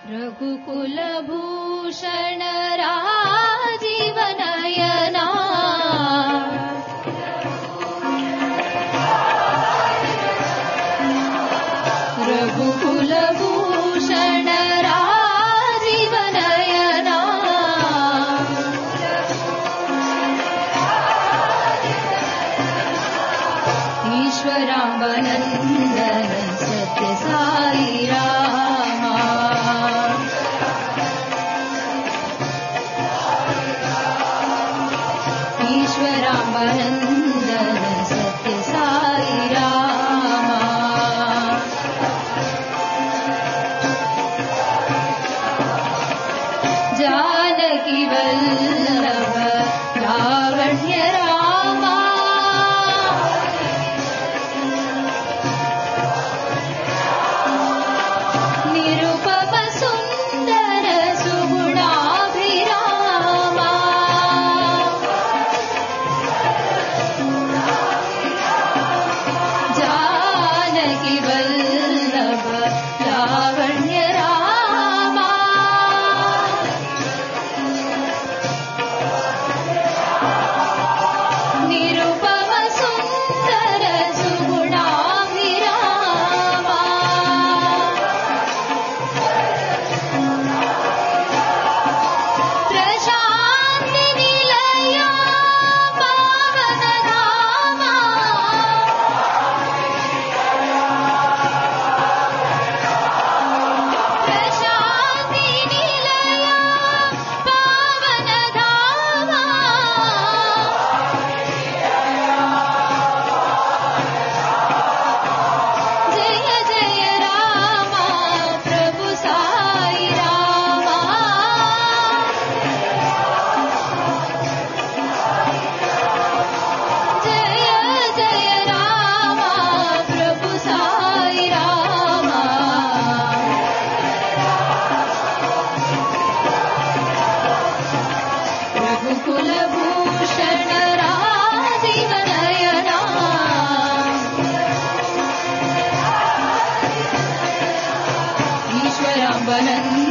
रघुकुलभूषण राजीवनयना रघुकुलभूषण राजीवनयना ईश्वराम्बनन्दन सत्य साई रामा ईश्वराम्बनन्दन सत्य साई रामा जानकी वल्लभ लावण्य रामा निरुपम सुन्दर सुगुणाभिरामा जानकी वल्लभ लावण्य रामा निरुपम सुन्दर सुगुणाभिरामा प्रशान्ति निलया पावन धामा प्रशान्ति निलया पावन धामा जय जय रामा प्रभु साई रामा जय जय रामा प्रभु साई रामा रघुकुलभूषण राजीवनयना ईश्वराम्बनन्दन